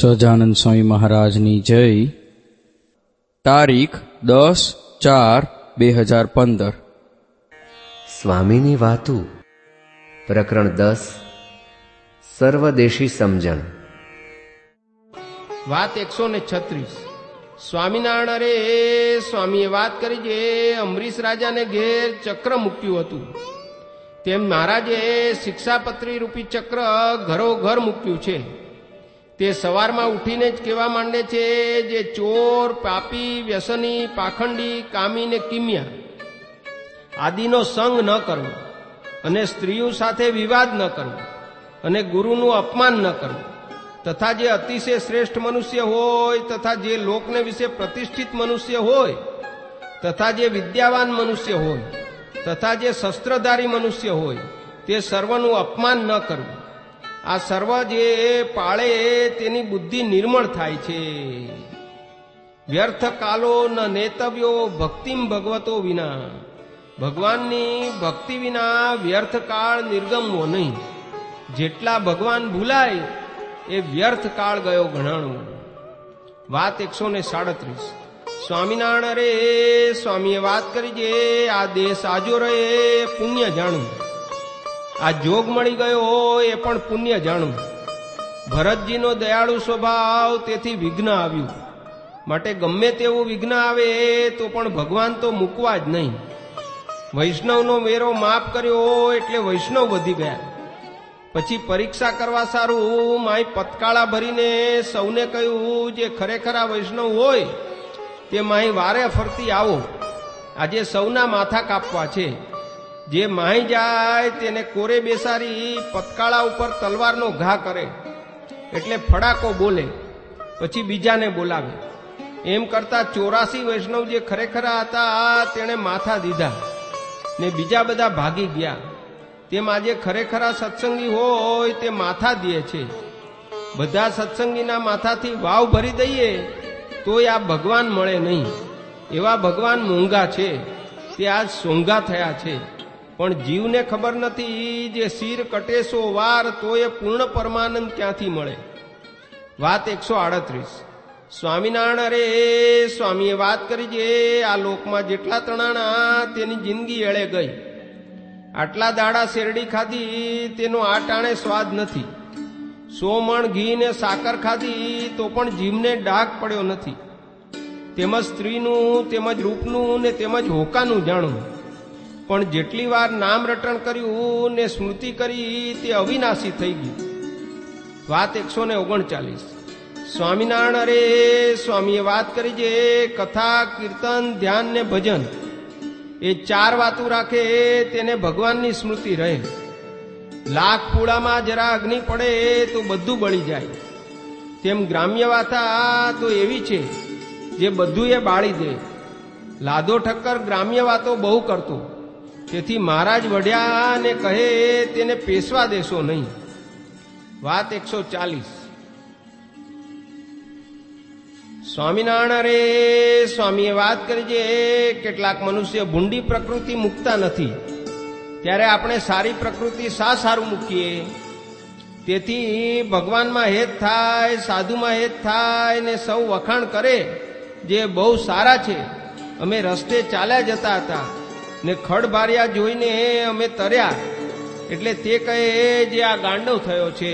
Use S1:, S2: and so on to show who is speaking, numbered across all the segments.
S1: સહજાનંદ સ્વામી મહારાજની જય. તારીખ 10/4/2015.
S2: સ્વામીની વાતું. પ્રકરણ 10. સર્વદેશી સમજણ.
S3: વાત 136. સ્વામિનારાયણ અરે સ્વામીએ વાત કરી જે અમરીશ રાજાને ઘેર ચક્ર મૂક્યું હતું તેમ મહારાજે શિક્ષાપત્રી રૂપી ચક્ર ઘરોઘર મૂક્યું છે. તે સવારમાં ઉઠીને જ કહેવા માંડે છે જે ચોર, પાપી, વ્યસની, પાખંડી, કામી ને કિમિયા આદિનો સંગ ન કરવો અને સ્ત્રીઓ સાથે વિવાદ ન કરવો અને ગુરુનું અપમાન ન કરવું તથા જે અતિશય શ્રેષ્ઠ મનુષ્ય હોય તથા જે લોકને વિશે પ્રતિષ્ઠિત મનુષ્ય હોય તથા જે વિદ્યાવાન મનુષ્ય હોય તથા જે શસ્ત્રધારી મનુષ્ય હોય તે સર્વનું અપમાન ન કરવું. આ સર્વ જે પાળે તેની બુદ્ધિ નિર્મળ થાય છે. વ્યર્થ કાલો ન નેતવ્યો ભક્તિમ ભગવતો વિના. ભગવાનની ભક્તિ વિના વ્યર્થ કાળ નિર્ગમવો નહીં. જેટલા ભગવાન ભૂલાય એ વ્યર્થ કાળ ગયો ગણાણું. વાત 137. સ્વામિનારાયણ અરે સ્વામીએ વાત કરી જે આ દેહ સાજો રહે પુણ્ય જાણું. આ જોગ મળી ગયો એ પણ પુણ્ય જાણું. ભરતજીનો દયાળુ સ્વભાવ તેથી વિઘ્ન આવ્યું. માટે ગમે તેવું વિઘ્ન આવે તો પણ ભગવાન તો મૂકવા જ નહીં. વૈષ્ણવનો વેરો માફ કર્યો એટલે વૈષ્ણવ વધી ગયા. પછી પરીક્ષા કરવા સારું માય પતકાળા ભરીને સૌને કહ્યું જે ખરેખરા વૈષ્ણવ હોય તે માય વારે ફરતી આવો. આજે સૌના માથા કાપવા છે. જે માહી જાય તેને કોરે બેસારી પતકાળા ઉપર તલવારનો ઘા કરે એટલે ફડાકો બોલે પછી બીજાને બોલાવે. એમ કરતા 84 વૈષ્ણવ જે ખરેખરા હતા તેણે માથા દીધા ને બીજા બધા ભાગી ગયા. તેમ આજે ખરેખરા સત્સંગી હોય તે માથા દે છે. બધા સત્સંગીના માથાથી વાવ ભરી દઈએ તોય આ ભગવાન મળે નહીં. એવા ભગવાન મોંઘા છે તે આજ સોંઘા થયા છે. પણ જીવને ખબર નથી જે શિર કટેસો વાર તોય પૂર્ણ પરમાનંદ ક્યાંથી મળે. વાત 138. સ્વામિનારાયણ અરે સ્વામીએ વાત કરી જે આ લોકમાં જેટલા તણાણા તેની જિંદગી એળે ગઈ. આટલા દાડા શેરડી ખાધી તેનો આ ટાણે સ્વાદ નથી. 100 મણ ઘી ને સાકર ખાધી તો પણ જીવને ડાઘ પડ્યો નથી. તેમજ સ્ત્રીનું તેમજ રૂપનું ને તેમજ હોકાનું જાણું. પણ જેટલી વાર નામ રટણ કર્યું ને સ્મૃતિ કરી તે અવિનાશી થઈ ગયું. વાત 139. સ્વામિનારાયણ અરે સ્વામીએ વાત કરી જે કથા, કીર્તન, ધ્યાન ને ભજન એ 4 વાતું રાખે તેને ભગવાનની સ્મૃતિ રહે. લાખ પૂળામાં જરા અગ્નિ પડે તો બધું બળી જાય. તેમ ગ્રામ્ય વાતા તો એવી છે જે બધું એ બાળી દે. લાદો ઠક્કર ગ્રામ્ય વાતો બહુ કરતો તેથી મહારાજ વઢ્યા ને કહે તેને પેશવા દેશો નહીં. વાત 140. સ્વામિનારાયણ અરે સ્વામીએ વાત કરી જે કેટલાક મનુષ્ય ભૂંડી પ્રકૃતિ મૂકતા નથી ત્યારે આપણે સારી પ્રકૃતિ શા સારું મૂકીએ. તેથી ભગવાનમાં હેત થાય, સાધુમાં હેત થાય ને સૌ વખાણ કરે જે બહુ સારા છે. અમે રસ્તે ચાલ્યા જતા હતા ને ખડભારિયા જોઈને અમે તર્યા એટલે તે કહે જે આ ગાંડો થયો છે.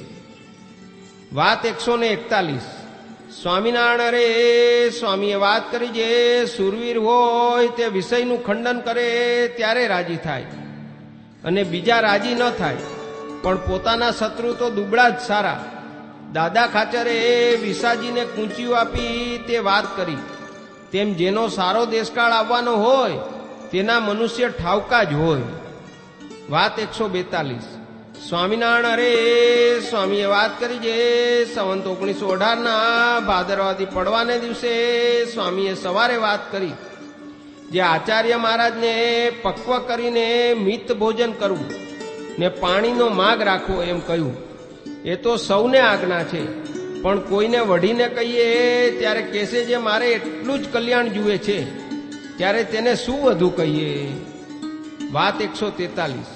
S3: વાત 141. સ્વામિનારાયણ અરે સ્વામીએ વાત કરી જે સુરવીર હોય તે વિષયનું ખંડન કરે ત્યારે રાજી થાય અને બીજા રાજી ન થાય. પણ પોતાના શત્રુ તો દુબળા જ સારા. દાદા ખાચરે વિસાજીને કૂંચીઓ આપી તે વાત કરી. તેમ જેનો સારો દેશકાળ આવવાનો હોય તેના મનુષ્ય ઠાવકા જ હોય. વાત 142. સ્વામિનારાયણ અરે સ્વામીએ વાત કરી જે સંવંત 1918 ભાદરવાદી પડવાને દિવસે સ્વામીએ સવારે વાત કરી જે આચાર્ય મહારાજને પક્વ કરીને મિત ભોજન કરવું ને પાણીનો માગ રાખવો એમ કહ્યું. એ તો સૌને આજ્ઞા છે પણ કોઈને વઢીને કહીએ ત્યારે કહેશે જે મારે એટલું જ કલ્યાણ જુએ છે ત્યારે તેને શું વધુ કહીએ. વાત 143.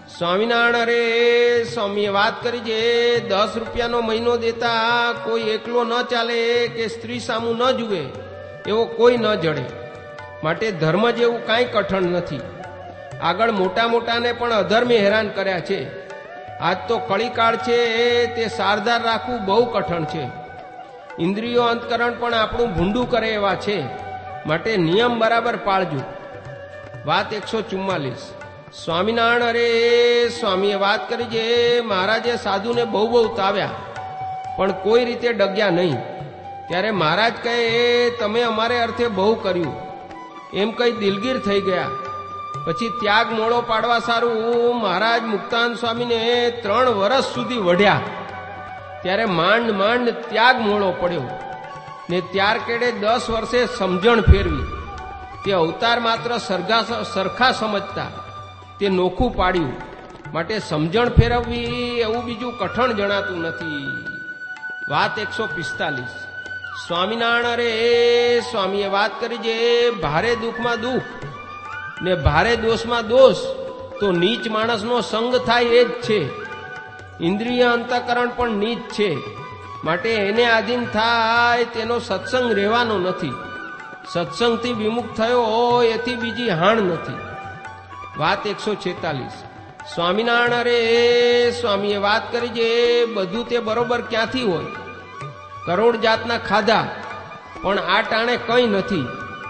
S3: સ્વામિનારાયણ અરે સ્વામીએ વાત કરી છે, 10 રૂપિયાનો મહિનો દેતા કોઈ એકલો ન ચાલે કે સ્ત્રી સામું ન જુએ એવો કોઈ ન જડે. માટે ધર્મ જેવું કાંઈ કઠણ નથી. આગળ મોટા મોટાને પણ અધર્મે હેરાન કર્યા છે. આજ તો કળીકાળ છે, તે સારધાર રાખવું બહુ કઠણ છે. ઇન્દ્રિયો અંતકરણ પણ આપણું ભૂંડું કરે એવા છે. માટે નિયમ બરાબર પાળજો. વાત 144. સ્વામિનારાયણ અરે સ્વામીએ વાત કરી છે, મહારાજે સાધુને બહુ બહુ તાવ્યા પણ કોઈ રીતે ડગ્યા નહીં. ત્યારે મહારાજ કહે, તમે અમારે અર્થે બહુ કર્યું એમ કઈ દિલગીર થઈ ગયા. પછી ત્યાગ મોળો પાડવા સારું મહારાજ મુક્તાનંદ સ્વામીને 3 વર્ષ સુધી વઢ્યા. ત્યારે માંડ માંડ ત્યાગ મોળો પડ્યો ને ત્યાર કેડે 10 વર્ષે સમજણ ફેરવી. તે અવતાર માત્ર સરખા સમજતા તે નોખું પાડ્યું. માટે સમજણ ફેરવવી એવું બીજું કઠણ જણાતું નથી. વાત 145. સ્વામિનારાયણ અરે સ્વામીએ વાત કરી છે, ભારે દુઃખમાં દુઃખ ને ભારે દોષમાં દોષ તો નીચ માણસનો સંગ થાય એ જ છે. ઇન્દ્રિય અંતઃકરણ પણ નીચ છે. માટે એને આધીન થાય તેનો સત્સંગ રહેવાનો નથી. સત્સંગથી વિમુખ થયો હોય એથી બીજી હાણ નથી. વાત 146. સ્વામિનારાયણ અરે સ્વામીએ વાત કરી છે, બધું તે બરોબર ક્યાંથી હોય? કરોડ જાતના ખાધા પણ આ ટાણે કંઈ નથી.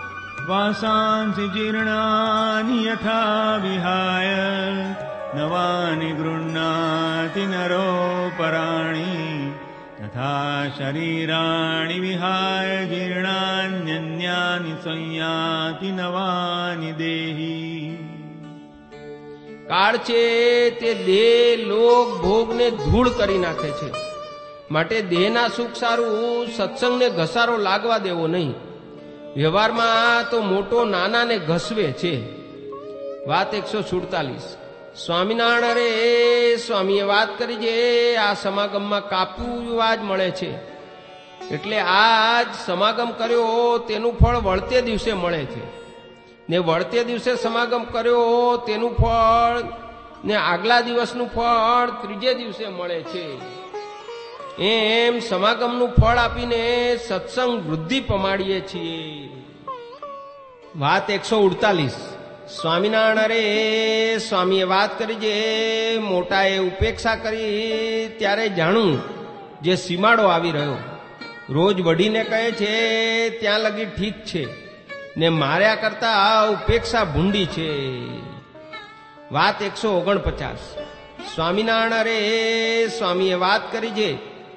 S4: વાસાંસि જીર્ણાની યથા વિહાય નવાનિ ગૃહ્ણાતિ નરો પરાણી તથા શરીરાણિ વિહાય જીર્ણાન્યન્યાનિ સંયાતિ નવાનિ દેહી.
S3: કાળ છે તે દેહ લોક ભોગને ધૂળ કરી નાખે છે. માટે દેહના સુખ સારું સત્સંગને ઘસારો લાગવા દેવો નહીં. વ્યવહારમાં તો મોટો નાનાને ઘસવે છે. વાત 147. સ્વામિનારાયણ અરે સ્વામીએ વાત કરી છે, આ સમાગમમાં કાપ્યું જ મળે છે. એટલે આજ સમાગમ કર્યો તેનું ફળ વળતે દિવસે મળે છે ને વળતે દિવસે સમાગમ કર્યો તેનું ફળ ને આગલા દિવસનું ફળ ત્રીજે દિવસે મળે છે. એમ સમાગમનું ફળ આપીને સત્સંગ વૃદ્ધિ પમાડીએ છીએ. વાત 148. સ્વામિનારાયણ અરે સ્વામીએ વાત કરી છે, મોટાએ ઉપેક્ષા કરી ત્યારે જાણું જે સીમાડો આવી રહ્યો. રોજ વઢીને કહે છે ત્યાં લગી ઠીક છે ને માર્યા કરતા ઉપેક્ષા ભૂંડી છે. વાત 149. સ્વામિનારાયણ અરે સ્વામીએ વાત કરી છે,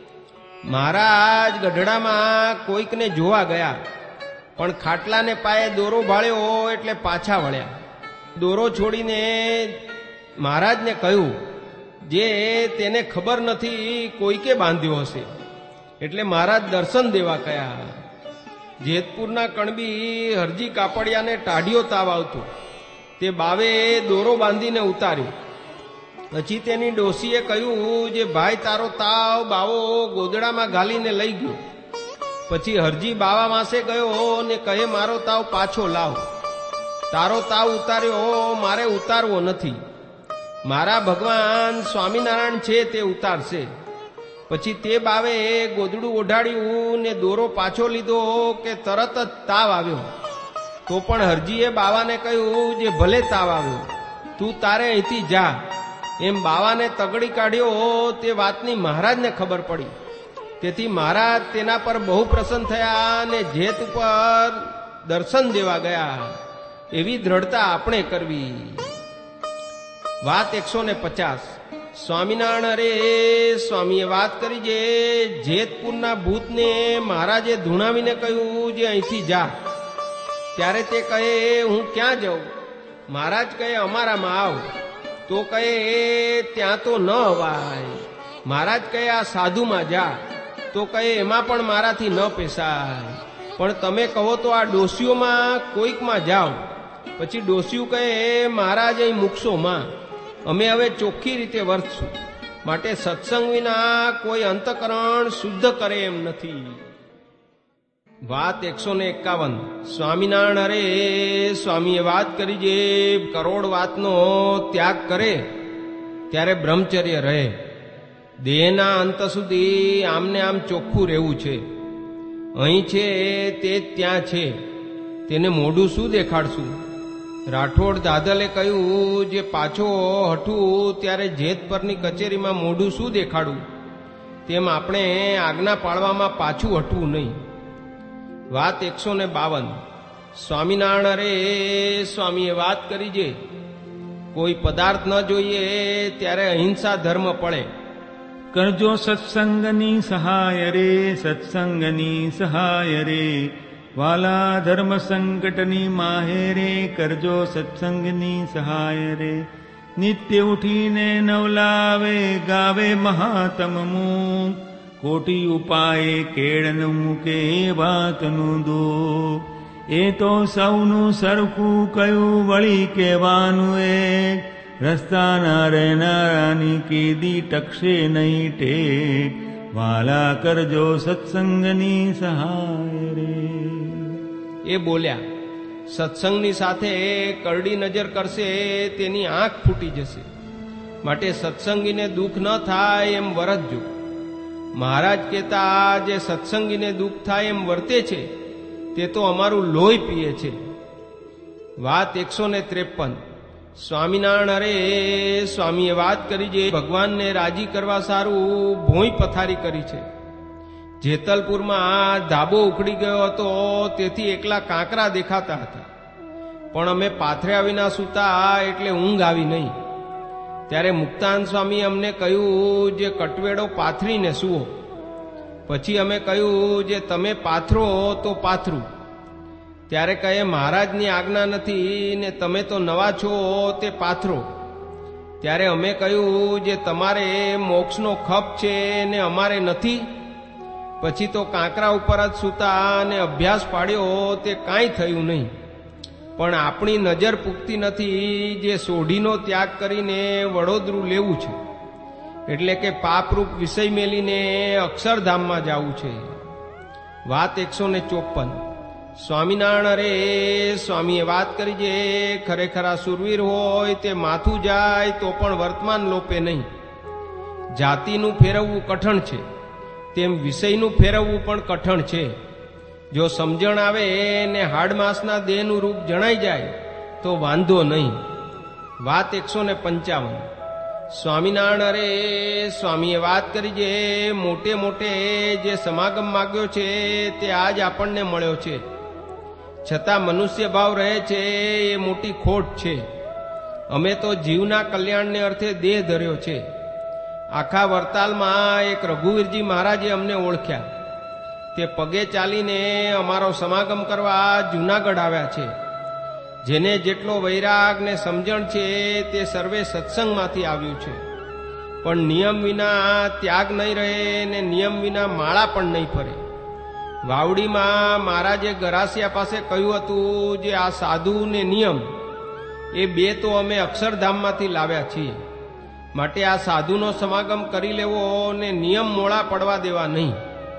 S3: મહારાજ ગઢડામાં કોઈકને જોવા ગયા પણ ખાટલાને પાયે દોરો ભાળ્યો એટલે પાછા વળ્યા. દોરો છોડીને મહારાજને કહ્યું, જે તેને ખબર નથી કોઈકે બાંધ્યો હશે. એટલે મહારાજ દર્શન દેવા કયા. જેતપુરના કણબી હરજી કાપડિયાને ટાઢિયો તાવ આવતો. તે બાવે દોરો બાંધીને ઉતાર્યો. પછી તેની ડોસીએ કહ્યું, જે ભાઈ તારો તાવ બાવો ગોદડામાં ઘાલીને લઈ ગયો. પછી હરજી બાવા પાસે ગયો ને કહે, મારો તાવ પાછો લાવ. તારો તાવ ઉતાર્યો મારે ઉતારવો નથી. મારા ભગવાન સ્વામિનારાયણ છે તે ઉતારશે. પછી તે બાવે ગોદડું ઓઢાડ્યું ને દોરો પાછો લીધો કે તરત જ તાવ આવ્યો. તો પણ હરજીએ બાવાને કહ્યું, જે ભલે તાવ આવ્યો તું તારે અહીંથી જા. એમ બાવાને તગડી કાઢ્યો. તે વાતની મહારાજને ખબર પડી. તેથી મહારાજ તેના પર બહુ પ્રસન્ન થયા અને જેત ઉપર દર્શન દેવા ગયા. એવી દ્રઢતા આપણે કરવી. વાત 150. સ્વામિનારાયણ અરે સ્વામીએ વાત કરી છે, જેતપુરના ભૂતને મહારાજે ધૂણાવીને કહ્યું, જે અહીંથી જા. ત્યારે તે કહે, હું ક્યાં જાઉં? મહારાજ કહે, અમારામાં આવ. તો કહે, ત્યાં તો ન અવાય. મહારાજ કહે, આ સાધુમાં જા. તો કહે, એમાં પણ મારાથી ન પેસાય. પણ તમે કહો તો આ ડોસીઓમાં કોઈકમાં જાઓ. પછી ડોસીયું કહે, મહારાજ અહીં મૂકશો માં, અમે હવે ચોખ્ખી રીતે વર્તશું. માટે સત્સંગ વિના કોઈ અંતકરણ શુદ્ધ કરે એમ નથી. વાત 151. સ્વામિનારાયણ અરે સ્વામીએ વાત કરી છે, કરોડ વાતનો ત્યાગ કરે ત્યારે બ્રહ્મચર્ય રહે. દેહના અંત સુધી આમને આમ ચોખ્ખું રહેવું છે. અહીં છે તે ત્યાં છે, તેને મોઢું શું દેખાડશું? રાઠોડ દાદલે કહ્યું, જે પાછો હઠું ત્યારે જેત પરની કચેરીમાં મોઢું શું દેખાડવું, તેમ આપણે આજ્ઞા પાળવામાં પાછું હટવું નહીં. વાત 152. સ્વામિનારાયણ અરે સ્વામીએ વાત કરી છે, કોઈ પદાર્થ ન જોઈએ ત્યારે અહિંસા ધર્મ પડે.
S4: કરજો સત્સંગની સહાય રે, સત્સંગની સહાય રે, વાલા ધર્મ સંકટની માહે રે, કરજો સત્સંગની સહાય રે. નિત્ય ઉઠીને નવલાવે ગાવે મહાત્મનું, કોટી ઉપાય કેળનું મૂકે વાતનું દો. એ તો સૌનું સરખું કયું વળી કહેવાનું એક, રસ્તાના રહેનારાની કીધી ટકશે નહીં ટેક, વાલા કરજો સત્સંગની સહાય રે.
S3: એ બોલ્યા, સત્સંગની સાથે કરડી નજર કરશે તેની આંખ ફૂટી જશે, માટે સત્સંગીને દુઃખ ન થાય એમ વર્તજો. મહારાજ કહેતા, જે સત્સંગીને દુઃખ થાય એમ વર્તે છે તે તો અમારું લોહી પીએ છે. વાત 153. સ્વામિનારાયણ અરે સ્વામીએ વાત કરી છે, ભગવાનને રાજી કરવા સારું ભોંય પથારી કરી છે. જેતલપુરમાં ધાબો ઉખડી ગયો હતો, તેથી એકલા કાંકરા દેખાતા હતા, પણ અમે પાથર્યા વિના સૂતા એટલે ઊંઘ આવી નહીં. ત્યારે મુક્તાન સ્વામી અમને કહ્યું, જે કટવેડો પાથરીને સૂવો. પછી અમે કહ્યું, જે તમે પાથરો તો પાથરું. ત્યારે કહે, મહારાજની આજ્ઞા નથી ને તમે તો નવા છો તે પાથરો. ત્યારે અમે કહ્યું, જે તમારે મોક્ષનો ખપ છે ને અમારે નથી. પછી તો કાંકરા ઉપર જ સૂતા અને અભ્યાસ પાડ્યો તે કાંઈ થયું નહીં. પણ આપણી નજર પૂગતી નથી, જે સોઢીનો ત્યાગ કરીને વડોદરું લેવું છે, એટલે કે પાપરૂપ વિષય મેલીને અક્ષરધામમાં જવું છે. વાત 154. સ્વામિનારાયણ અરે સ્વામીએ વાત કરી છે, ખરેખર આ સુરવીર હોય તે માથું જાય તો પણ વર્તમાન લોપે નહીં. જાતિનું ફેરવવું કઠણ છે, તેમ વિષયનું ફેરવવું પણ કઠણ છે. જો સમજણ આવે ને હાડમાસના દેહનું રૂપ જણાઈ જાય તો વાંધો નહીં. વાત 155. સ્વામિનારાયણ અરે સ્વામીએ વાત કરી છે, મોટે મોટે જે સમાગમ માગ્યો છે તે આજ આપણને મળ્યો છે, છતાં મનુષ્ય ભાવ રહે છે એ મોટી ખોટ છે. અમે તો જીવના કલ્યાણને અર્થે દેહ ધર્યો છે. આખા વરતાલમાં એક રઘુવીરજી મહારાજે અમને ઓળખ્યા. તે પગે ચાલીને અમારો સમાગમ કરવા જૂનાગઢ આવ્યા છે. જેને જેટલો વૈરાગ ને સમજણ છે તે સર્વે સત્સંગમાંથી આવ્યું છે. પણ નિયમ વિના ત્યાગ નહીં રહે ને નિયમ વિના માળા પણ નહીં ફરે. વાવડીમાં મહારાજે ગરાસિયા પાસે કહ્યું હતું, જે આ સાધુ ને નિયમ એ બે તો અમે અક્ષરધામમાંથી લાવ્યા છીએ, માટે આ સાધુનો સમાગમ કરી લેવો ને નિયમ મોળા પડવા દેવા નહીં.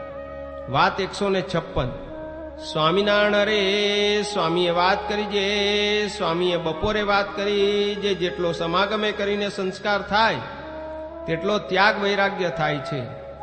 S3: વાત 156. સ્વામિનારાયણ અરે સ્વામીએ વાત કરી છે, સ્વામીએ બપોરે વાત કરી જે જેટલો સમાગમે કરીને સંસ્કાર થાય તેટલો ત્યાગ વૈરાગ્ય થાય છે.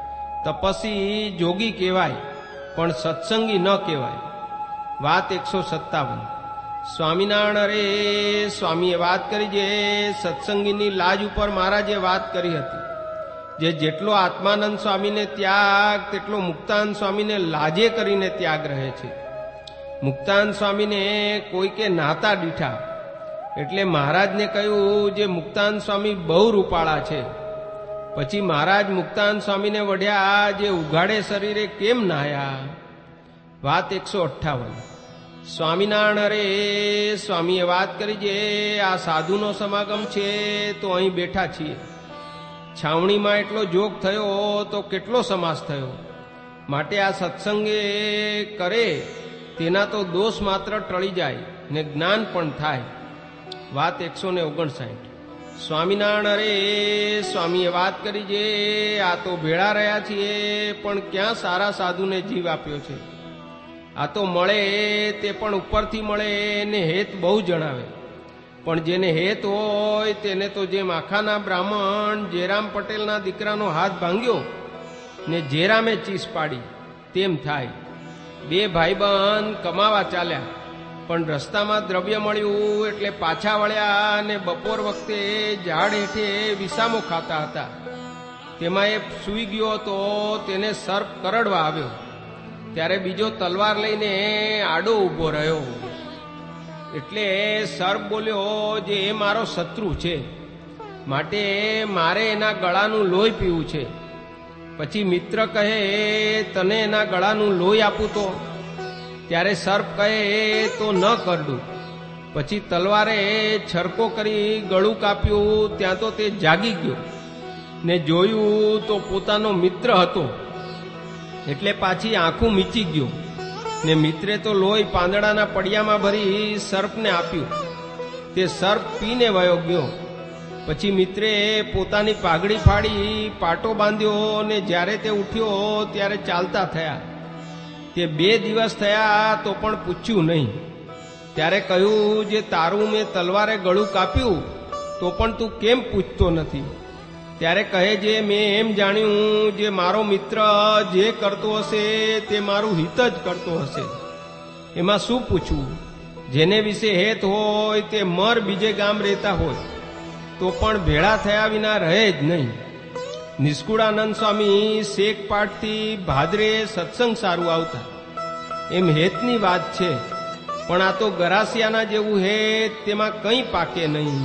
S3: તપસ્વી જોગી કહેવાય પણ સત્સંગી ન કહેવાય. વાત 157. સ્વામિનારાયણ અરે સ્વામીએ વાત કરી છે, સત્સંગીની લાજ ઉપર મહારાજે વાત કરી હતી. જે જેટલો આત્માનંદ સ્વામીને ત્યાગ તેટલો મુક્તાન સ્વામીને લાજે કરીને ત્યાગ રહે છે. મુક્તાન સ્વામીને કોઈ કે નાતા દીઠા, એટલે મહારાજને કહ્યું, જે મુક્તાન સ્વામી બહુ રૂપાળા છે. પછી મહારાજ મુક્તાન સ્વામીને વઢ્યા, જે ઉઘાડે શરીરે કેમ નાહ્યા. વાત 158. સ્વામિનારાયણ અરે સ્વામીએ વાત કરી છે, આ સાધુનો સમાગમ છે તો અહીં બેઠા છીએ. છાવણીમાં એટલો જોગ થયો તો કેટલો સમાસ થયો. માટે આ સત્સંગે કરે તેના તો દોષ માત્ર ટળી જાય ને જ્ઞાન પણ થાય. વાત 159. સ્વામિનારાયણ અરે સ્વામીએ વાત કરી છે, આ તો ભેળા રહ્યા છીએ પણ ક્યાં સારા સાધુને જીવ આપ્યો છે. આ તો મળે તે પણ ઉપરથી મળે ને હેત બહુ જણાવે. પણ જેને હેત હોય તેને તો જેમ આખાના બ્રાહ્મણ જેરામ પટેલના દીકરાનો હાથ ભાંગ્યો ને જેરામે ચીસ પાડી તેમ થાય. બે ભાઈબંધ કમાવા ચાલ્યા, પણ રસ્તામાં દ્રવ્ય મળ્યું એટલે પાછા વળ્યા અને બપોર વખતે ઝાડ હેઠે વિસામો ખાતા હતા. તેમાં એ સૂઈ ગયો તો તેને સર્પ કરડવા આવ્યો. ત્યારે બીજો તલવાર લઈને આડો ઊભો રહ્યો. એટલે સર્પ બોલ્યો, જે એ મારો શત્રુ છે, માટે મારે એના ગળાનું લોહી પીવું છે. પછી મિત્ર કહે, તને એના ગળાનું લોહી આપું તો? ત્યારે સર્પ કહે, તો ન કરડું. પછી તલવારે છરકો કરી ગળું કાપ્યું. ત્યાં તો તે જાગી ગયો ને જોયું તો પોતાનો મિત્ર હતો. એટલે પાછી આંખું મીચી ગયો ને મિત્રે તો લોહી પાંદડાના પડિયામાં ભરી સર્પને આપ્યું. તે સર્પ પીને વયો ગયો. પછી મિત્રે પોતાની પાઘડી ફાડી પાટો બાંધ્યો ને જ્યારે તે ઉઠ્યો ત્યારે ચાલતા થયા. તે 2 દિવસ થયા તો પણ પૂછ્યું નહીં. ત્યારે કહ્યું, જે તારું મેં તલવારે ગળું કાપ્યું તો પણ તું કેમ પૂછતો નથી? ત્યારે કહે, જે મેં એમ જાણ્યું, જે મારો મિત્ર જે કરતો હશે તે મારું હિત જ કરતો હશે. એમાં શું પૂછવું? જેને વિશે હેત હોય તે મર બીજે ગામ રહેતા હોય તો પણ ભેળા થયા વિના રહે જ નહીં. નિષ્કુળાનંદ સ્વામી શેખપાટથી ભાદરે સત્સંગ સારું આવતા. એમ હેતની વાત છે, પણ આ તો ગરાસિયાના જેવું હેત, તેમાં કંઈ પાકે નહીં.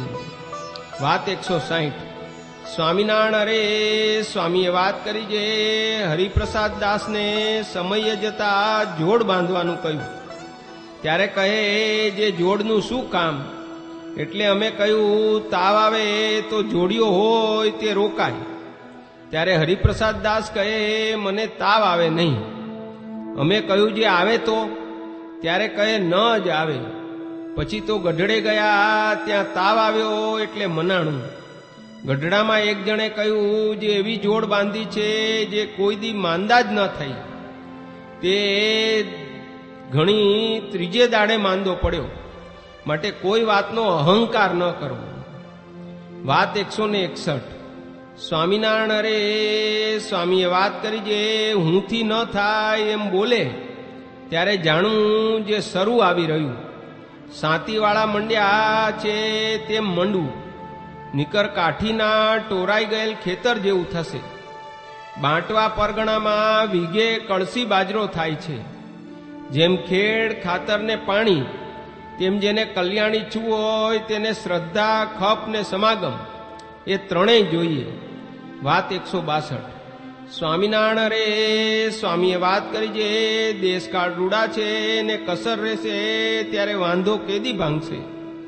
S3: વાત 160. સ્વામિનારાયણ અરે સ્વામીએ વાત કરી જે હરિપ્રસાદ દાસને સમયે જતા જોડ બાંધવાનું કહ્યું. ત્યારે કહે, જે જોડનું શું કામ? એટલે અમે કહ્યું, તાવ આવે તો જોડિયો હોય તે રોકાય. ત્યારે હરિપ્રસાદ દાસ કહે, મને તાવ આવે નહીં. અમે કહ્યું, જે આવે તો? ત્યારે કહે, ન જ આવે. પછી તો ગઢડે ગયા, ત્યાં તાવ આવ્યો એટલે મનાણું. ગઢડામાં એક જણે કહ્યું, જે એવી જોડ બાંધી છે જે કોઈ દી માંદા જ ન થઈ. તે ઘણી 3જે દાડે માંદો પડ્યો. માટે કોઈ વાતનો અહંકાર ન કરવો. વાત 161. સ્વામિનારાયણ અરે સ્વામીએ વાત કરી જે હુંથી ન થાય એમ બોલે ત્યારે જાણું જે શરૂ આવી રહ્યું. સાતીવાળા મંડ્યા છે તેમ મંડવું. નિકર કાઠીના ટોરાઈ ગયેલ ખેતર જેવું થશે. બાંટવા પરગણામાં વીઘે કળસી બાજરો થાય છે. જેમ ખેડ ખાતરને પાણી, તેમ જેને કલ્યાણ ઈચ્છવું હોય તેને શ્રદ્ધા, ખપ ને સમાગમ એ ત્રણેય જોઈએ. વાત 162. સ્વામિનારાયણ રે સ્વામીએ વાત કરી જે દેશકાળ રૂડા છે ને કસર રહેશે ત્યારે વાંધો કેદી ભાંગશે.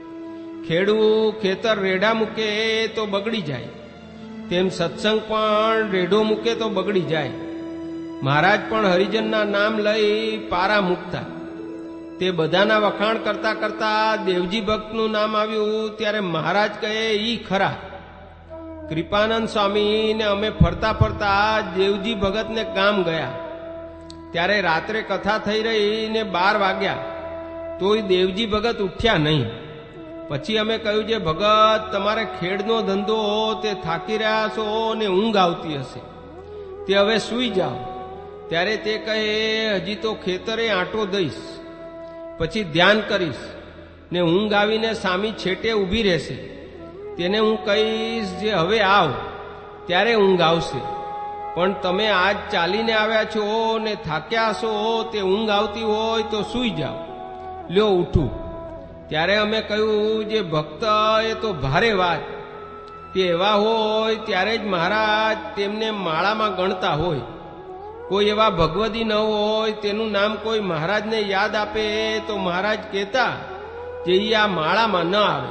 S3: ખેડૂ ખેતર રેઢા મૂકે તો બગડી જાય, તેમ સત્સંગ પણ રેઢો મૂકે તો બગડી જાય. મહારાજ પણ હરિજનના નામ લઈ પારા મૂકતા. તે બધાના વખાણ કરતા કરતા દેવજી ભક્તનું નામ આવ્યું ત્યારે મહારાજ કહે, ઈ ખરા. કૃપાનંદ સ્વામીને અમે ફરતા ફરતા દેવજી ભગતને ગામ ગયા. ત્યારે રાત્રે કથા થઈ રહી ને 12 વાગ્યા તોય દેવજી ભગત ઉઠ્યા નહીં. પછી અમે કહ્યું, જે ભગત તમારે ખેડનો ધંધો, તે થાકી રહ્યા છો ને ઊંઘ આવતી હશે, તે હવે સૂઈ જાઓ. ત્યારે તે કહે, હજી તો ખેતરે આંટો દઈશ, પછી ધ્યાન કરીશ ને ઊંઘ આવીને સામી છેટે ઊભી રહેશે. તેને હું કહીશ, જે હવે આવ, ત્યારે ઊંઘ આવશે. પણ તમે આજ ચાલીને આવ્યા છો ને થાક્યા છો, તે ઊંઘ આવતી હોય તો સૂઈ જાઓ. લ્યો ઉઠું. ત્યારે અમે કહ્યું, જે ભક્ત એ તો ભારે વાત. તે એવા હોય ત્યારે જ મહારાજ તેમને માળામાં ગણતા હોય. કોઈ એવા ભગવદી ન હોય તેનું નામ કોઈ મહારાજને યાદ આપે તો મહારાજ કહેતા જે આ માળામાં ન આવે.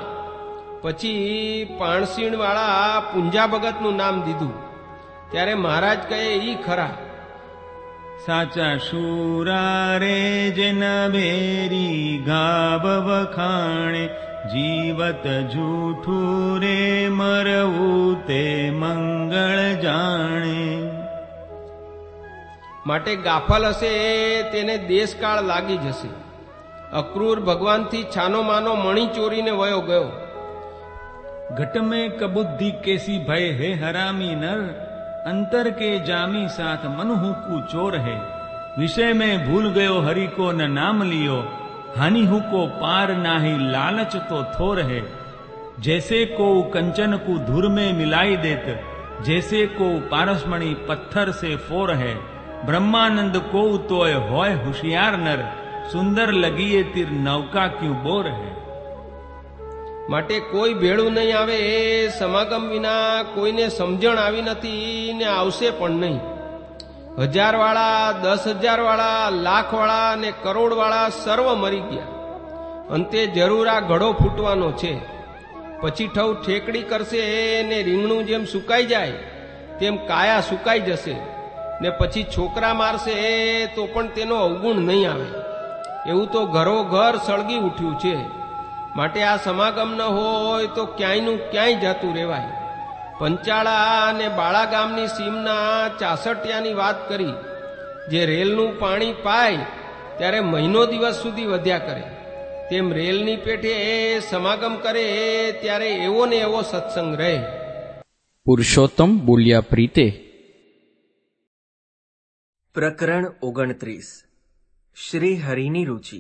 S3: પછી પાણસીણવાળા પુંજા ભગતનું નામ દીધું. ત્યારે મહારાજ કહે, ઈ ખરા.
S4: સાચા શૂરા રે જેન બેરી ગાવ વખાણે, જીવત જૂઠું રે મરવું તે મંગળ જાણે.
S3: માટે ગાફલ હશે તેને દેશકાળ લાગી જશે. અક્રૂર ભગવાનથી છાનો માનો મણી ચોરીને વયો ગયો.
S4: घट में कबुद्धि कैसी भय है हरामी नर, अंतर के जामी साथ मनहु को चोर है। विषय में भूल गयो हरि को न नाम लियो, हानि हु को पार नाही लालच तो थोर है। जैसे को कंचन को धूर में मिलाई देत, जैसे को पारसमणि पत्थर से फोर है। ब्रह्मानंद को तोय होय होशियार नर, सुंदर लगी तीर नौका क्यों बोर है।
S3: માટે કોઈ ભેળું નહીં આવે એ સમાગમ વિના કોઈને સમજણ આવી નથી ને આવશે પણ નહીં. 1000 વાળા, 10,000 વાળા, લાખ વાળા ને કરોડ વાળા સર્વ મરી ગયા. અંતે જરૂર આ ઘડો ફૂટવાનો છે. પછી ઠવ ઠેકડી કરશે ને રીંગણું જેમ સુકાઈ જાય તેમ કાયા સુકાઈ જશે ને પછી છોકરા મારશે તો પણ તેનો અવગુણ નહીં આવે. એવું તો ઘરો ઘર સળગી ઉઠ્યું છે. માટે આ સમાગમ ન હોય તો ક્યાંયનું ક્યાંય જતું રહેવાય. પંચાળા અને બાળા ગામની સીમના ચાસટિયાની વાત કરી. જે રેલનું પાણી પાય ત્યારે મહિનો દિવસ સુધી વધ્યા કરે, તેમ રેલની પેઠે સમાગમ કરે ત્યારે એવો ને એવો સત્સંગ રહે.
S1: પુરુષોત્તમ બોલ્યા પ્રીતે.
S5: પ્રકરણ 29. શ્રી હરિની રુચિ.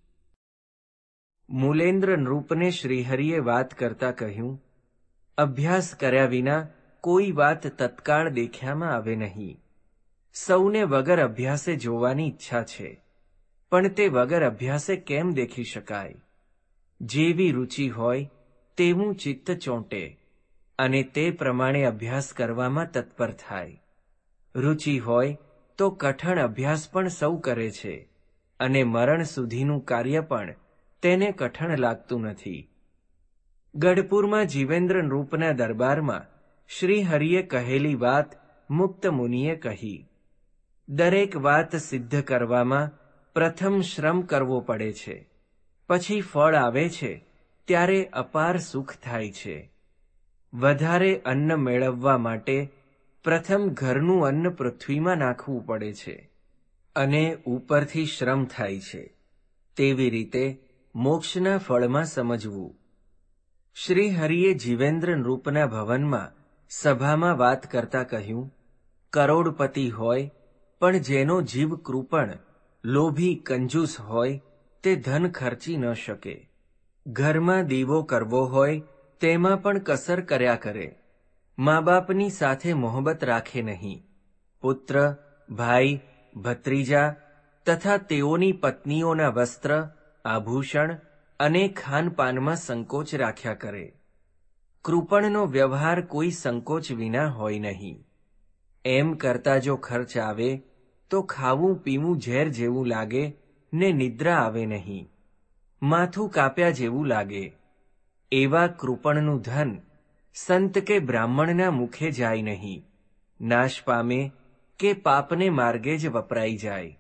S5: મૂલેન્દ્ર નૃપને શ્રીહરિએ વાત કરતા કહ્યું, અભ્યાસ કર્યા વિના કોઈ વાત તત્કાળ દેખ્યામાં આવે નહીં. સૌને વગર અભ્યાસે જોવાની ઈચ્છા છે, પણ તે વગર અભ્યાસે કેમ દેખી શકાય? જેવી રુચિ હોય તેવું ચિત્ત ચોંટે અને તે પ્રમાણે અભ્યાસ કરવામાં તત્પર થાય. રુચિ હોય તો કઠણ અભ્યાસ પણ સૌ કરે છે અને મરણ સુધીનું કાર્ય પણ તેને કઠણ લાગતું નથી. ગઢપુરમાં જીવેન્દ્ર નૃપના દરબારમાં શ્રી હરિએ કહેલી વાત મુક્ત મુનિએ કહી. દરેક વાત સિદ્ધ કરવામાં પ્રથમ શ્રમ કરવો પડે છે, પછી ફળ આવે છે ત્યારે અપાર સુખ થાય છે. વધારે અન્ન મેળવવા માટે પ્રથમ ઘરનું અન્ન પૃથ્વીમાં નાખવું પડે છે અને ઉપરથી શ્રમ થાય છે. તેવી રીતે મોક્ષના ફળમાં સમજવું. શ્રી હરિએ જીવેન્દ્ર નૃપના ભવનમાં સભામાં વાત કરતા કહ્યું, કરોડપતિ હોય પણ જેનો જીવ કૃપણ, લોભી, કંજૂસ હોય તે ધન ખર્ચી ન શકે. ઘરમાં દીવો કરવો હોય તેમાં પણ કસર કર્યા કરે. મા બાપની સાથે મોહબત રાખે નહીં. પુત્ર, ભાઈ, ભત્રીજા તથા તેઓની પત્નીઓના વસ્ત્ર, આભૂષણ અને ખાનપાનમાં સંકોચ રાખ્યા કરે. કૃપણનો વ્યવહાર કોઈ સંકોચ વિના હોય નહીં. એમ કરતા જો ખર્ચ આવે તો ખાવું પીવું ઝેર જેવું લાગે ને નિદ્રા આવે નહીં. માથું કાપ્યા જેવું લાગે. એવા કૃપણનું ધન સંત કે બ્રાહ્મણના મુખે જાય નહીં, નાશ પામે કે પાપને માર્ગે જ વપરાઈ જાય.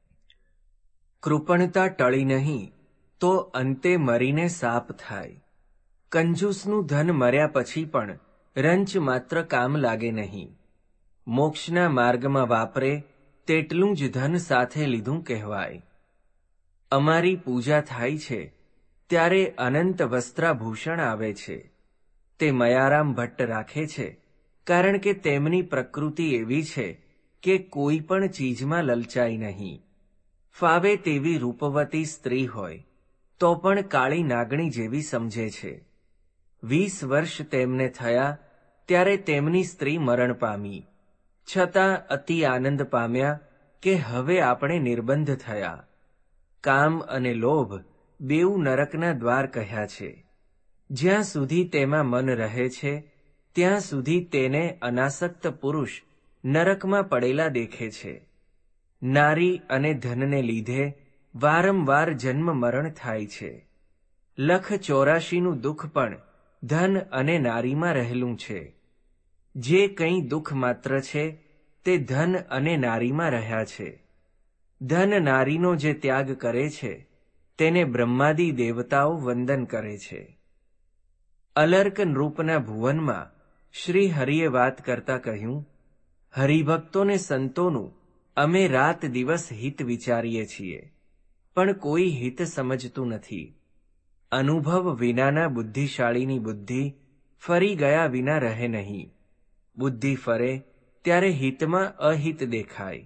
S5: કૃપણતા ટળી નહીં તો અંતે મરીને સાપ થાય. કંજૂસનું ધન મર્યા પછી પણ રંચ માત્ર કામ લાગે નહીં. મોક્ષના માર્ગમાં વાપરે તેટલું જ ધન સાથે લીધું કહેવાય. અમારી પૂજા થાય છે ત્યારે અનંત વસ્ત્રાભૂષણ આવે છે. તે મયારામ ભટ્ટ રાખે છે, કારણ કે તેમની પ્રકૃતિ એવી છે કે કોઈ પણ ચીજમાં લલચાય નહીં. ફાવે તેવી રૂપવતી સ્ત્રી હોય તો પણ કાળી નાગણી જેવી સમજે છે. 20 વર્ષ તેમને થયા ત્યારે તેમની સ્ત્રી મરણ પામી. છતાં અતિ આનંદ પામ્યા કે હવે આપણે નિર્બંધ થયા. કામ અને લોભ બેઉ નરકના દ્વાર કહ્યા છે. જ્યાં સુધી તેમાં મન રહે છે ત્યાં સુધી તેને અનાસક્ત પુરુષ નરકમાં પડેલા દેખે છે. નારી અને ધનને લીધે વારંવાર જન્મ મરણ થાય છે. 184નું દુઃખ પણ ધન અને નારીમાં રહેલું છે. જે કંઈ દુઃખ માત્ર છે તે ધન અને નારીમાં રહ્યા છે. ધન નારીનો જે ત્યાગ કરે છે તેને બ્રહ્માદિ દેવતાઓ વંદન કરે છે. અલર્ક નૃપના ભુવનમાં શ્રી હરિએ વાત કરતા કહ્યું, હરિભક્તોને સંતોનું અમે રાત દિવસ હિત વિચારીએ છીએ, પણ કોઈ હિત સમજતું નથી. અનુભવ વિનાના બુદ્ધિશાળીની બુદ્ધિ ફરી ગયા વિના રહે નહીં. બુદ્ધિ ફરે ત્યારે હિતમાં અહિત દેખાય.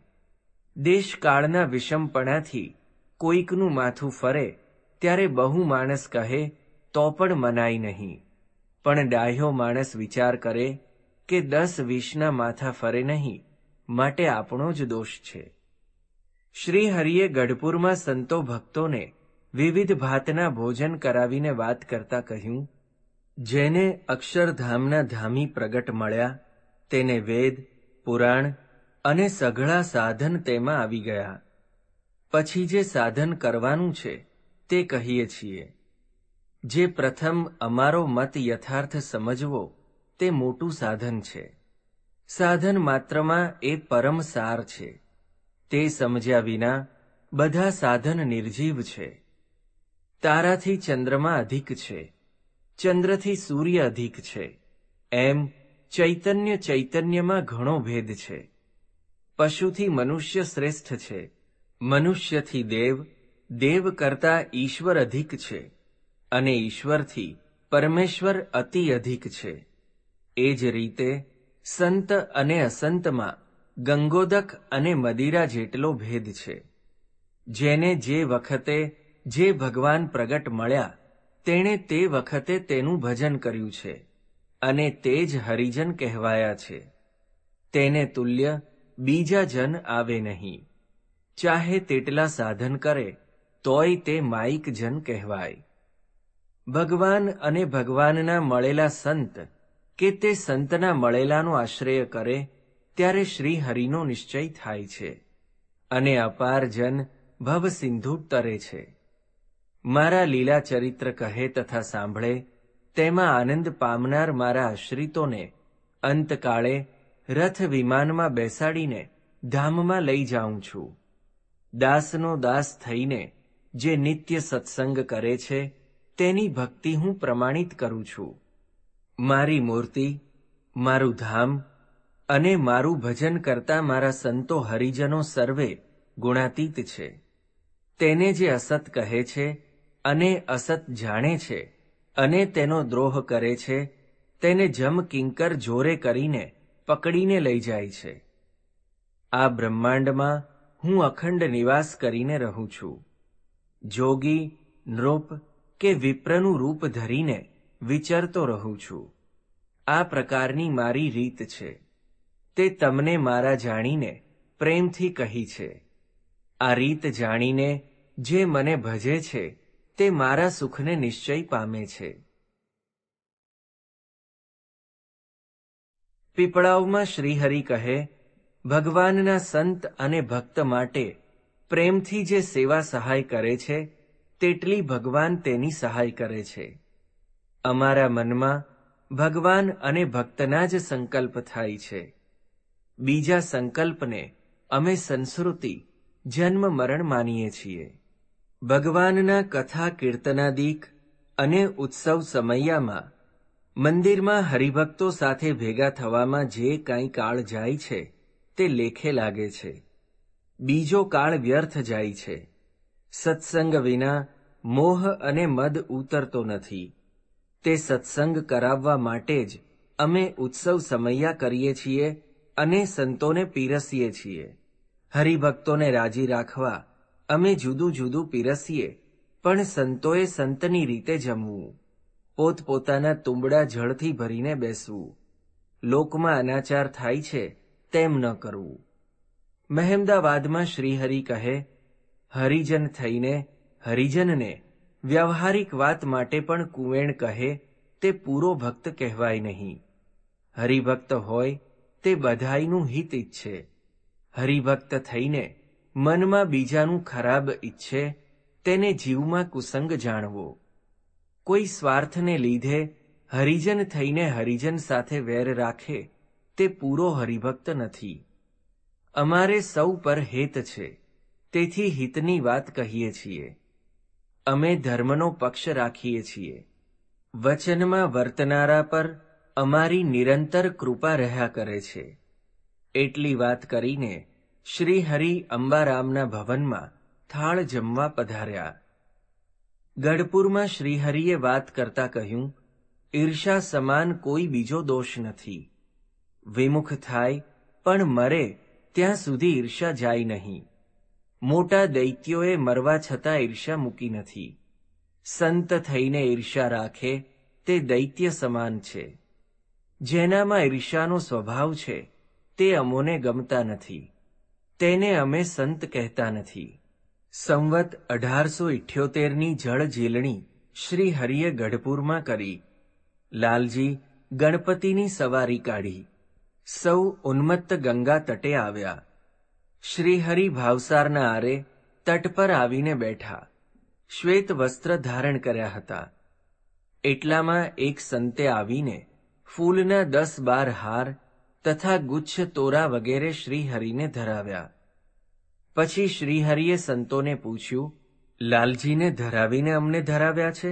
S5: દેશકાળના વિષમપણાથી કોઈકનું માથું ફરે ત્યારે બહુ માણસ કહે તો પણ મનાય નહીં. પણ ડાહ્યો માણસ વિચાર કરે કે 10-20ના માથા ફરે નહીં, માટે આપણો જ દોષ છે. શ્રી હરિએ ગઢપુરમાં સંતો ભક્તોને વિવિધ ભાતના ભોજન કરાવીને વાત કરતા કહ્યું, જેને અક્ષરધામના ધામી પ્રગટ મળ્યા તેને વેદ, પુરાણ અને સઘળા સાધન તેમાં આવી ગયા. પછી જે સાધન કરવાનું છે તે કહીએ છીએ. જે પ્રથમ અમારો મત યથાર્થ સમજવો તે મોટું સાધન છે. સાધન માત્રમાં એ પરમ સાર છે. તે સમજ્યા વિના બધા સાધન નિર્જીવ છે. તારાથી ચંદ્રમા અધિક છે, ચંદ્રથી સૂર્ય અધિક છે, એમ ચૈતન્યમાં ઘણો ભેદ છે. પશુથી મનુષ્ય શ્રેષ્ઠ છે, મનુષ્યથી દેવ, દેવ કરતા ઈશ્વર અધિક છે, અને ઈશ્વરથી પરમેશ્વર અતિ અધિક છે. એ જ રીતે સંત અને અસંતમાં ગંગોદક અને મદિરા જેટલો ભેદ છે. જેને જે વખતે જે ભગવાન પ્રગટ મળ્યા તેણે તે વખતે તેનું ભજન કર્યું છે, અને તે જ હરિજન કહેવાયા છે. તેને તુલ્ય બીજા જન આવે નહીં. ચાહે તેટલા સાધન કરે તોય તે માઇક જન કહેવાય. ભગવાન અને ભગવાનના મળેલા સંત કે તે સંતના મળેલાનો આશ્રય કરે ત્યારે શ્રી હરિનો નિશ્ચય થાય છે, અને અપાર જન ભવસિંધુ તરે છે. મારા લીલા ચરિત્ર કહે તથા સાંભળે તેમાં આનંદ પામનાર મારા આશ્રિતોને અંતકાળે રથ વિમાનમાં બેસાડીને ધામમાં લઈ જાઉં છું. દાસનો દાસ થઈને જે નિત્ય સત્સંગ કરે છે તેની ભક્તિ હું પ્રમાણિત કરું છું. મારી મૂર્તિ, મારું ધામ અને મારું ભજન કરતા મારા સંતો હરિજનો સર્વે ગુણાતીત છે. તેને જે અસત કહે છે અને અસત જાણે છે અને તેનો દ્રોહ કરે છે તેને જમ કિંકર જોરે કરીને પકડીને લઈ જાય છે. આ બ્રહ્માંડમાં હું અખંડ નિવાસ કરીને રહું છું. જોગી, નૃપ કે વિપ્રનું રૂપ ધરીને વિચરતો રહું છું. આ પ્રકારની મારી રીત છે. તે તમને મારા જાણીને પ્રેમથી કહી છે. આ રીત જાણીને જે મને ભજે છે તે મારા સુખને નિશ્ચય પામે છે. પીપળાવમાં શ્રીહરિ કહે, ભગવાનના સંત અને ભક્ત માટે પ્રેમથી જે સેવા સહાય કરે છે તેટલી ભગવાન તેની સહાય કરે છે. અમારા મનમાં ભગવાન અને ભક્તના જ સંકલ્પ થાય છે. બીજા સંકલ્પને અમે સંસ્કૃતિ, જન્મ મરણ માનીએ છીએ. ભગવાનના કથા કીર્તનાદિક અને ઉત્સવ સમયમાં મંદિરમાં હરિભક્તો સાથે ભેગા થવામાં જે કાંઈ કાળ જાય છે તે લેખે લાગે છે. બીજો કાળ વ્યર્થ જાય છે. સત્સંગ વિના મોહ અને મદ ઉતરતો નથી. તે સત્સંગ કરાવવા માટે જ અમે ઉત્સવ સમયા કરીએ છીએ અને સંતોને પીરસીએ છીએ. હરિભક્તોને રાજી રાખવા અમે જુદું જુદું પીરસીએ, પણ સંતોએ સંતની રીતે જમવું, પોતપોતાના તુંબડા જળથી ભરીને બેસવું. લોકમાં અનાચાર થાય છે તેમ ન કરવું. મહેમદાવાદમાં શ્રીહરિ કહે, હરિજન થઈને હરિજનને વ્યવહારિક વાત માટે પણ કુવેણ કહે તે પૂરો ભક્ત કહેવાય નહીં. હરિભક્ત હોય તે બધાયનું હિત ઈચ્છે. હરિભક્ત થઈને મનમાં બીજાનું ખરાબ ઈચ્છે તેને જીવમાં કુસંગ જાણવો. કોઈ સ્વાર્થને લીધે હરિજન થઈને હરિજન સાથે વેર રાખે તે પૂરો હરિભક્ત નથી. અમારે સૌ પર હેત છે, તેથી હિતની વાત કહીએ છીએ. અમે ધર્મનો પક્ષ રાખીએ છીએ. વચનમાં વર્તનારા પર અમારી નિરંતર કૃપા રહ્યા કરે છે. એટલી વાત કરીને શ્રીહરિ અંબારામના ભવનમાં થાળ જમવા પધાર્યા. ગઢપુરમાં શ્રીહરિએ વાત કરતા કહ્યું, ઈર્ષા સમાન કોઈ બીજો દોષ નથી. વિમુખ થાય પણ મરે ત્યાં સુધી ઈર્ષા જાય નહીં. મોટા દૈત્યોએ મરવા છતાં ઈર્ષા મૂકી નથી. સંત થઈને ઈર્ષા રાખે તે દૈત્ય સમાન છે. જેનામાં ઈર્ષાનો સ્વભાવ છે તે અમોને ગમતા નથી. તેને અમે સંત કહેતા નથી. સંવત 1878ની જળ ઝીલણી શ્રી હરિએ ગઢપુરમાં કરી. લાલજી ગણપતિની સવારી કાઢી. સૌ ઉન્મત્ત ગંગા તટે આવ્યા. શ્રીહરિ ભાવસારના આરે તટ પર આવીને બેઠા. શ્વેત વસ્ત્ર ધારણ કર્યા હતા. એટલામાં એક સંતે આવીને ફૂલના 10-12 હાર તથા ગુચ્છ તોરા વગેરે શ્રીહરિને ધરાવ્યા. પછી શ્રીહરિએ સંતોને પૂછ્યું, લાલજીને ધરાવીને અમને ધરાવ્યા છે?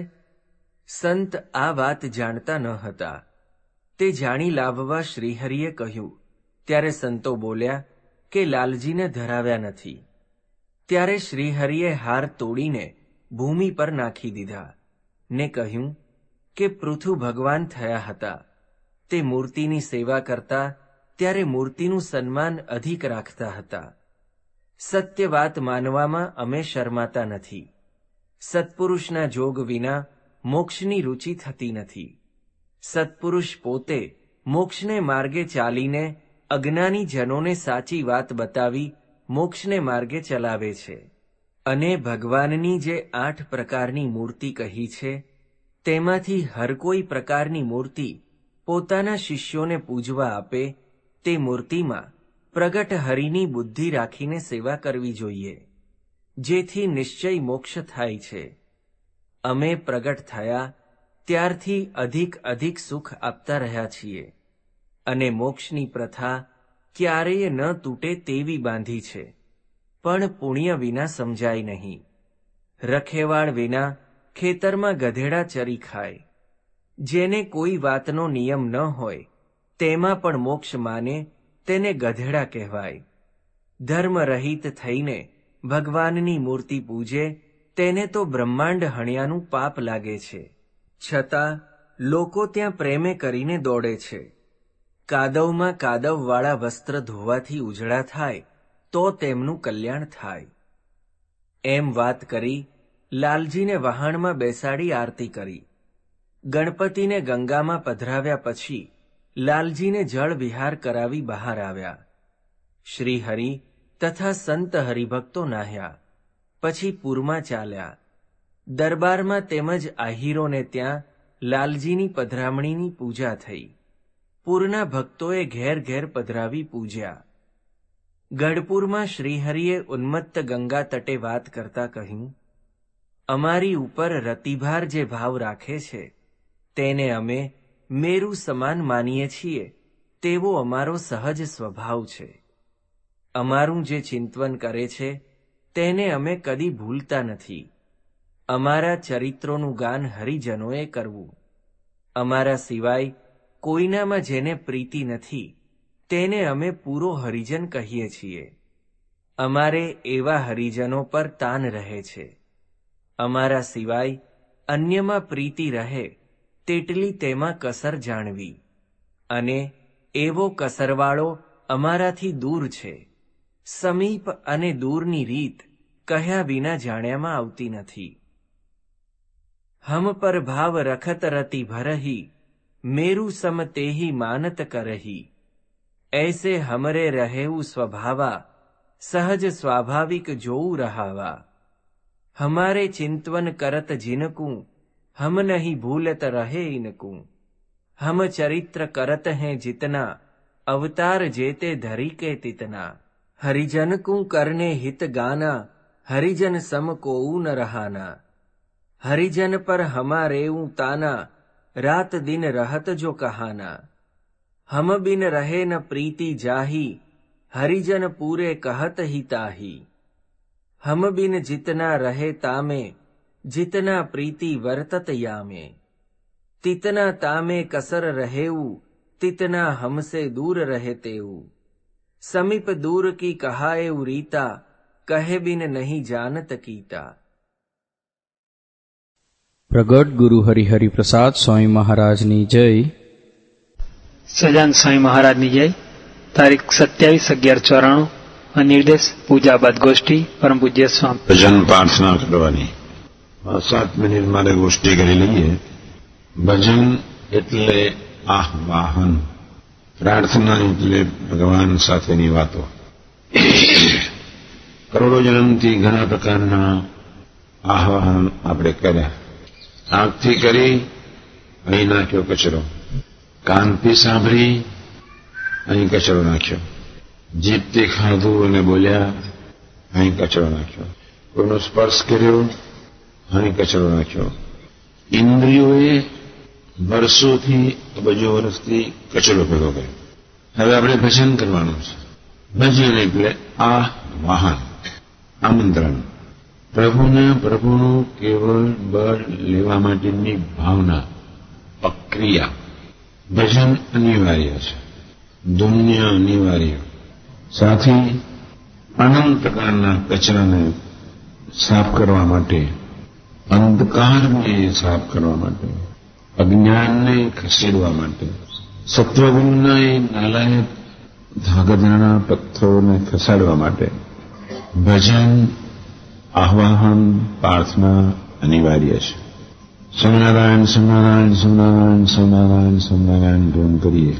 S5: સંત આ વાત જાણતા ન હતા. તે જાણી લાવવા શ્રીહરિએ કહ્યું. ત્યારે સંતો બોલ્યા કે લાલજીને ધરાવ્યા નથી. ત્યારે શ્રીહરિએ હાર તોડીને ભૂમિ પર નાખી દીધા ને કહ્યું કે પૃથુ ભગવાન થયા હતા. તે મૂર્તિની સેવા કરતા ત્યારે મૂર્તિનું સન્માન અધિક રાખતા હતા. સત્ય વાત માનવામાં અમે શરમાતા નથી. સત્પુરુષના જોગ વિના મોક્ષની રુચિ થતી નથી. સત્પુરુષ પોતે મોક્ષને માર્ગે ચાલીને અજ્ઞાની જનોને સાચી વાત બતાવી મોક્ષને માર્ગે ચલાવે છે. અને ભગવાનની જે 8 પ્રકારની મૂર્તિ કહી છે તેમાંથી હર કોઈ પ્રકારની મૂર્તિ પોતાના શિષ્યોને પૂજવા આપે તે મૂર્તિમાં પ્રગટ હરિની બુદ્ધિ રાખીને સેવા કરવી જોઈએ, જેથી નિશ્ચય મોક્ષ થાય છે. અમે પ્રગટ થયા ત્યારથી અધિક સુખ આપતા રહ્યા છીએ અને મોક્ષની પ્રથા ક્યારેય ન તૂટે તેવી બાંધી છે, પણ પુણ્ય વિના સમજાય નહીં. રખેવાળ વિના ખેતરમાં ગધેડા ચરી ખાય. જેને કોઈ વાતનો નિયમ ન હોય તેમાં પણ મોક્ષ માને તેને ગધેડા કહેવાય. ધર્મ રહિત થઈને ભગવાનની મૂર્તિ પૂજે તેને તો બ્રહ્માંડ હણ્યાનું પાપ લાગે છે. છતાં લોકો ત્યાં પ્રેમે કરીને દોડે છે. કાદવમાં કાદવવાળા વસ્ત્ર ધોવાથી ઉજળા થાય તો તેમનું કલ્યાણ થાય. એમ વાત કરી લાલજીને વહાણમાં બેસાડી આરતી કરી. ગણપતિને ગંગામાં પધરાવ્યા પછી લાલજીને જળ વિહાર કરાવી બહાર આવ્યા. શ્રી હરિ તથા સંત હરિભક્તો નાહ્યા. પછી પૂરમાં ચાલ્યા. દરબારમાં તેમજ આહીરોને ત્યાં લાલજીની પધરામણીની પૂજા થઈ. પૂરના ભક્તોએ ઘેર ઘેર પધરાવી પૂજ્યા. ગઢપુરમાં શ્રીહરિએ ઉન્મત્ત ગંગા તટે વાત કરતા કહ્યું, અમારી ઉપર રતિભાર જે ભાવ રાખે છે તેને અમે મેરુ સમાન માનીએ છીએ તેવો અમારો સહજ સ્વભાવ છે. અમારું જે ચિંતન કરે છે તેને અમે કદી ભૂલતા નથી. અમારા ચરિત્રોનું ગાન હરિજનોએ કરવું. અમારા સિવાય કોઈનામાં જેને પ્રીતિ નથી તેને અમે પૂરો હરિજન કહીએ છીએ. અમારે એવા હરિજનો પર તાન રહે છે. અમારા સિવાય અન્યમાં પ્રીતિ રહે તેટલી તેમાં કસર જાણવી, અને એવો કસરવાળો અમારાથી દૂર છે. સમીપ અને દૂરની રીત કહ્યા વિના જાણ્યામાં આવતી નથી. હમ પર ભાવ રખત રતિ ભરહી, મેરુ સમ તેહી માનત કરહી. ऐसे हमरे रहेऊ स्वभावा, सहज स्वाभाविक जोऊ रहावा. हमारे चिंतवन करत जिनकूं, हम नहीं भूलत रहे इनकूं. हम चरित्र करत हैं जितना, अवतार जेते धरी के तितना. हरिजन को करने हित गाना, हरिजन सम कोऊ न रहाना. हरिजन पर हमारेऊ ताना, रात दिन रहत जो कहाना. हम बिन रहे न प्रीति जाही, हरिजन पूरे कहत ही ताही. हम बिन जितना रहे तामे, जितना प्रीति वर्तत यामे. तितना तामे कसर रहेऊ, तितना हमसे दूर रहेतेऊ. समीप दूर की कहाएऊ रीता, कहे बिन नहीं जानत कीता.
S1: પ્રગટ ગુરુ હરિહરિ પ્રસાદ સ્વામી મહારાજની જય.
S6: સજાન સ્વામી મહારાજની જય. તારીખ 27/11/94. નિર્દેશ પૂજા બાદ ગોષ્ઠી પરમ પૂજ્ય સ્વામી.
S7: ભજન પ્રાર્થના કરવાની 7 મિનિટ મારે ગોષ્ઠી કરી લઈએ. ભજન એટલે આહ્વાહન, પ્રાર્થના એટલે ભગવાન સાથેની વાતો. કરોડો જન્મથી ઘણા પ્રકારના આહ્વાન આપણે કર્યા. આંખથી કરી અહીં નાખ્યો કચરો, કાનથી સાંભળી અહીં કચરો નાખ્યો, જીભથી ખાધું અને બોલ્યા અહીં કચરો નાખ્યો, કોઈનો સ્પર્શ કર્યો અહીં કચરો નાખ્યો. ઇન્દ્રિયોએ વર્ષોથી, અબજો વર્ષથી કચરો ભેગો કર્યો. હવે આપણે ભજન કરવાનું છે. ભજન એટલે આહ્વાન, આમંત્રણ, પ્રભુનું કેવળ બળ લેવા માટેની ભાવના, પ્રક્રિયા. ભજન અનિવાર્ય છે, ધુન્ય અનિવાર્ય. સાથે અનંત પ્રકારના કચરાને સાફ કરવા માટે, અંધકારને સાફ કરવા માટે, અજ્ઞાનને ખસેડવા માટે, સત્વગુણના એ નાલાયક ધાગધ્રાના પથ્થરોને ખસાડવા માટે ભજન, આહ્વાન, પ્રાર્થના અનિવાર્ય છે. સ્વામિનારાયણ સ્વામિનારાયણ સ્વામિનારાયણ સ્વામિનારાયણ સ્વામિનારાયણ ધૂન કરીએ.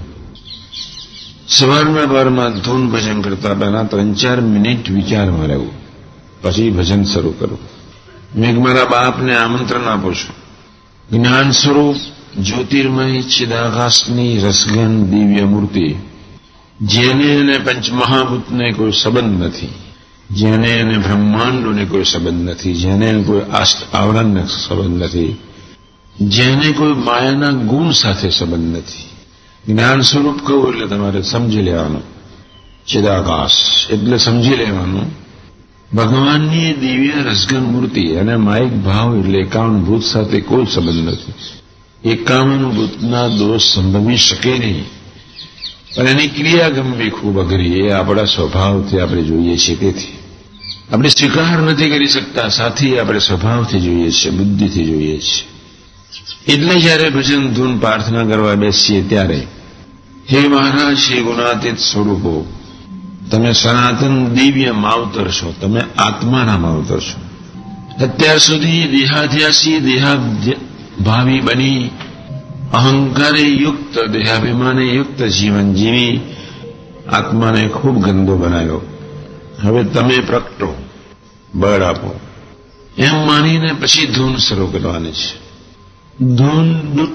S7: સવારના વારમાં ધૂન ભજન કરતા પહેલા 3-4 મિનિટ વિચારમાં રહેવું, પછી ભજન શરૂ કરવું. મેં મારા બાપને આમંત્રણ આપું છું. જ્ઞાન સ્વરૂપ જ્યોતિર્મય ચિદાકાશની રસગન દિવ્ય મૂર્તિ, જેને અને પંચમહાભૂતને કોઈ સંબંધ નથી, જેને અને બ્રહ્માંડોને કોઈ સંબંધ નથી, જેને કોઈ આવરણને સંબંધ નથી, જેને કોઈ માયાના ગુણ સાથે સંબંધ નથી. જ્ઞાન સ્વરૂપ કહું એટલે તમારે સમજી લેવાનું. ચિદાકાશ એટલે સમજી લેવાનું ભગવાનની દિવ્ય રસગન મૂર્તિ અને માયિક ભાવ એટલે 51 ભૂત સાથે કોઈ સંબંધ નથી. 51 ભૂતના દોષ સંભવી શકે નહીં. પણ એની ક્રિયા ગમવી ખૂબ અઘરી. એ આપણા સ્વભાવથી આપણે જોઈએ છીએ, તેથી આપણે સ્વીકાર નથી કરી શકતા. સાથી આપણે સ્વભાવથી જોઈએ છીએ, બુદ્ધિથી જોઈએ છીએ. એટલે જયારે ભજન ધૂન પ્રાર્થના કરવા બેસીએ ત્યારે, હે મહારાજ, હે ગુણાતીત સ્વરૂપો, તમે સનાતન દિવ્ય માવતર છો, તમે આત્માના માવતર છો. અત્યાર સુધી દેહાધ્યાસી, દેહાભાવી બની અહંકારે યુક્ત, દેહાભિમાને યુક્ત જીવન જીવી આત્માને ખૂબ ગંદો બનાવ્યો. હવે તમે પ્રગટો, બળ આપો, એમ માનીને પછી ધૂન શરૂ કરવાની છે. ધૂન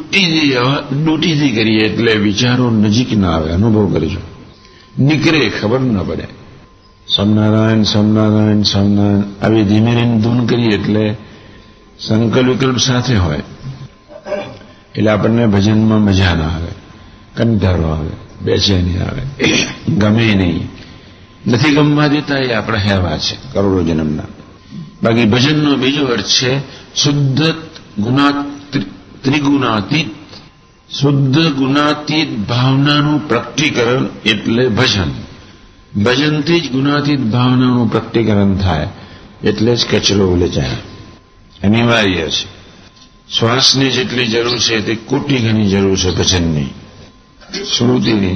S7: ડૂટીથી કરીએ એટલે વિચારો નજીક ના આવે, અનુભવ કરજો. નીકળે ખબર ન પડે. સ્વામિનારાયણ સ્વામિનારાયણ સ્વામિનારાયણ આવી ધીમે ધીમે ધૂન કરીએ એટલે સંકલ્પ વિકલ્પ સાથે હોય એટલે આપણને ભજનમાં મજા ના આવે, કંટાળો આવે, બેચેની આવે, ગમે નહીં. નથી ગમવા દેતા એ આપણા હેવા છે કરોડો જન્મના. બાકી ભજનનો બીજો અર્થ છે શુદ્ધ ત્રિગુણાતીત, શુદ્ધ ગુણાતીત ભાવનાનું પ્રકટીકરણ એટલે ભજન. ભજનથી જ ગુણાતીત ભાવનાનું પ્રકટીકરણ થાય એટલે જ કચરો ઉલેચાય. અનિવાર્ય છે. શ્વાસની જેટલી જરૂર છે તે કોટી ગણી જરૂર છે ભજનની, શ્રુતિની.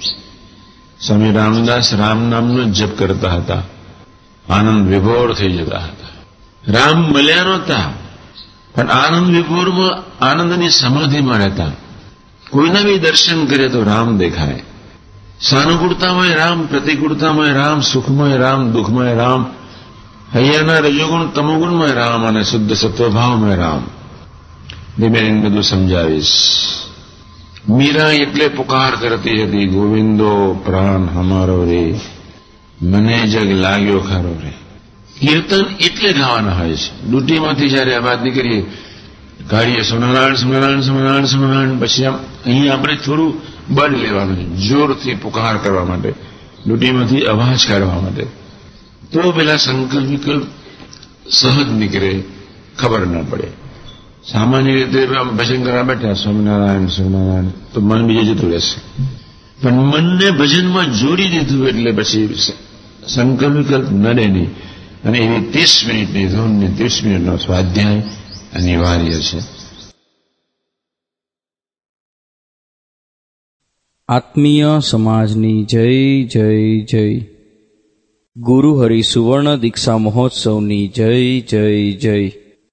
S7: સ્વામી રામદાસ રામ નામનો જપ કરતા હતા, આનંદ વિભોર થઈ જતા હતા. રામ મળ્યા નહોતા પણ આનંદ વિભોરમાં આનંદની સમાધિમાં રહેતા. કોઈના બી દર્શન કરે તો રામ દેખાય. સાનુકૂળતામય રામ, પ્રતિકૂળતામય રામ, સુખમય રામ, દુઃખમય રામ, હૈયાના રજોગુણ તમોગુણમય રામ અને શુદ્ધ સત્વભાવમય રામ. બેન બધું સમજાવીશ. મીરા એટલે પુકાર કરતી હતી, ગોવિંદો પ્રાણ હમારો રે, મને જગ લાગ્યો ખરો રે. કીર્તન એટલે ગાવાના હોય છે. ડૂટીમાંથી જયારે અવાજ નીકળીએ કાઢીએ સ્વામિનારાયણ સ્વામિનારાયણ સ્વામિનારાયણ સ્વામિનારાયણ, પછી અહીં આપણે થોડું બળ લેવાનું છે, જોરથી પુકાર કરવા માટે, ડૂટીમાંથી અવાજ કાઢવા માટે. તો પેલા સંકલ્પ વિકલ્પ સહજ નીકળે, ખબર ન પડે. સામાન્ય રીતે ભજન કરવા બેઠા સ્વામિનારાયણ સ્વામિનારાયણ તો મન બીજે જતું રહેશે. પણ મનને ભજનમાં જોડી દીધું એટલે પછી સંકલ્પ વિકલ્પ નડે નહીં. અને એવી 30 મિનિટની ધૂનની 30 મિનિટનો સ્વાધ્યાય અનિવાર્ય છે.
S1: આત્મીય સમાજની જય જય જય. ગુરુ હરિ સુવર્ણ દીક્ષા મહોત્સવની જય જય જય.